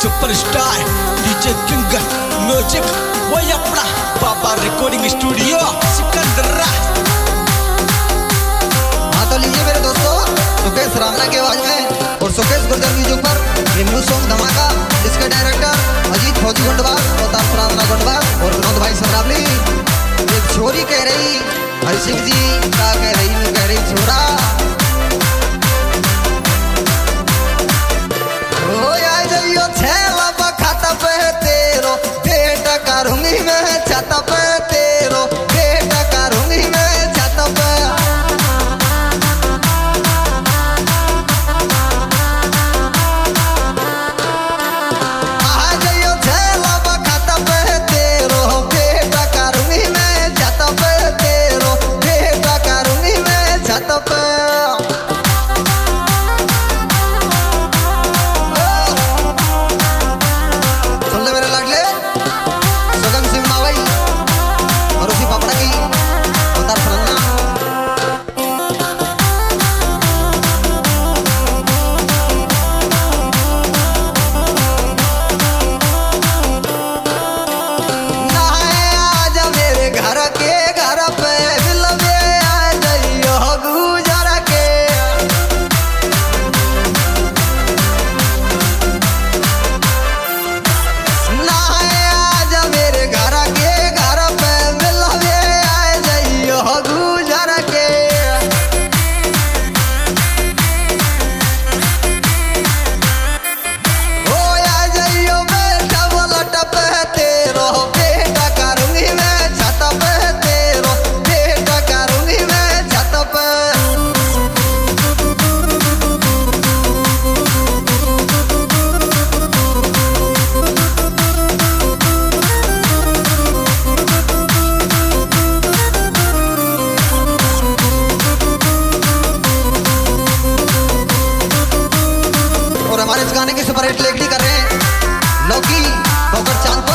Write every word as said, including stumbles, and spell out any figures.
Superstar DJ king music वही अपना पापा रिकॉर्डिंग स्टूडियो सिकंदरा। हाँ तो लीजिए मेरे दोस्तों, सुकेश रामना की आवाज में और सुकेश गुर्जर म्यूजिक पर ये न्यू सॉन्ग धमाका, जिसके डायरेक्टर अजीत फौजी गुंडवा, अवतार रामना गुंडवा और विनोद भाई सरावली। एक छोरी कह रही हरि सिंह जी का कह रही मैं कह रही छोरा छेला बखाता पे तेरो बेटा करूंगी मैं छाता पे तेरो बेटा करूंगी मैं छाता पे। आ जाइयो छेला बखाता पे तेरो बेटा करूंगी मैं छाता पे तेरो बेटा करूंगी मैं छाता पे। हमारे इस गाने की सुपर हिट लेखनी कर रहे हैं लौकी बकर चांद